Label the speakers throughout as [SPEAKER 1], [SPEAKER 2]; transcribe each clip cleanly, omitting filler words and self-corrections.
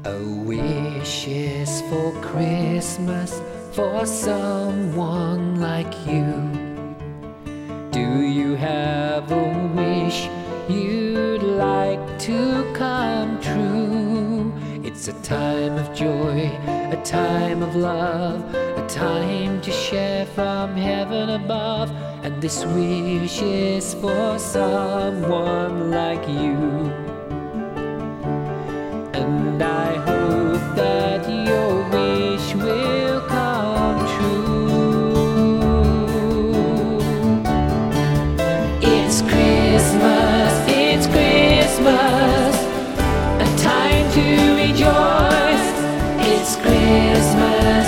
[SPEAKER 1] A wish is for Christmas for someone like you. Do you have a wish you'd like to come true? It's a time of joy, a time of love, a time to share from heaven above. And this wish is for someone like you. And I hope that your wish will come true. It's Christmas, a time to rejoice. It's Christmas,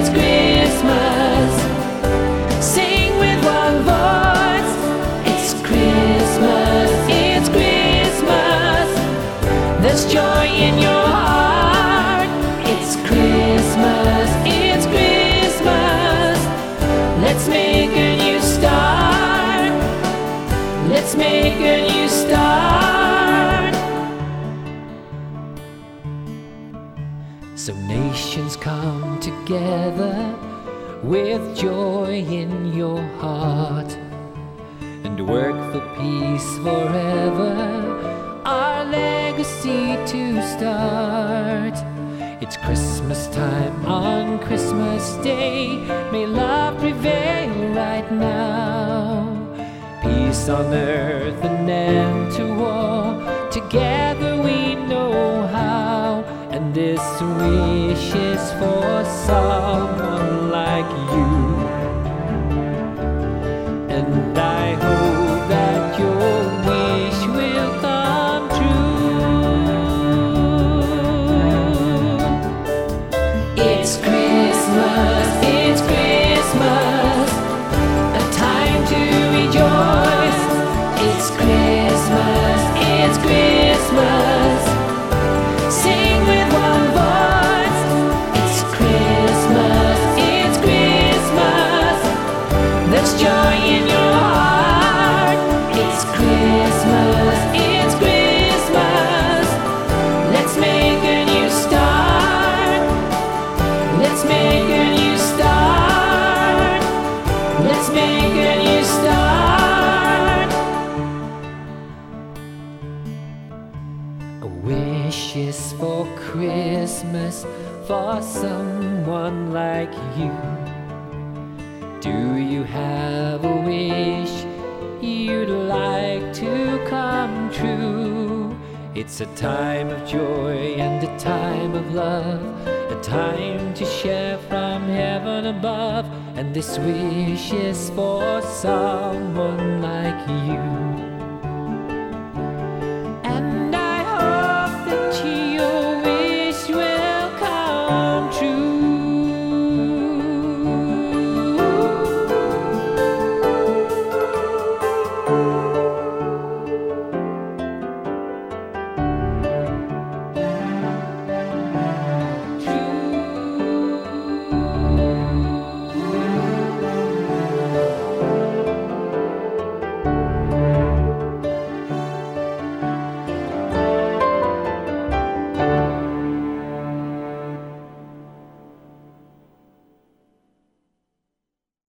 [SPEAKER 1] sing with one voice. It's Christmas, there's joy in your heart. It's Christmas, let's make a new start. Let's make a new start. So nations come together with joy in your heart and work for peace forever, our legacy to start. It's Christmas time on Christmas Day. May love prevail right now. Peace on earth, an end to war. Together we know how. And this wish is for someone like you. And I hope that your wish will come true. It's Christmas, a time to rejoice. It's Christmas, sing with one voice. It's Christmas, there's joy in your heart. It's Christmas, let's make a new start. Let's make a new start. Let's make a new start. A wish is for Christmas for someone like you. Do you have a wish you'd like to come true? It's a time of joy and a time of love, a time to share from heaven above. And this wish is for someone like you.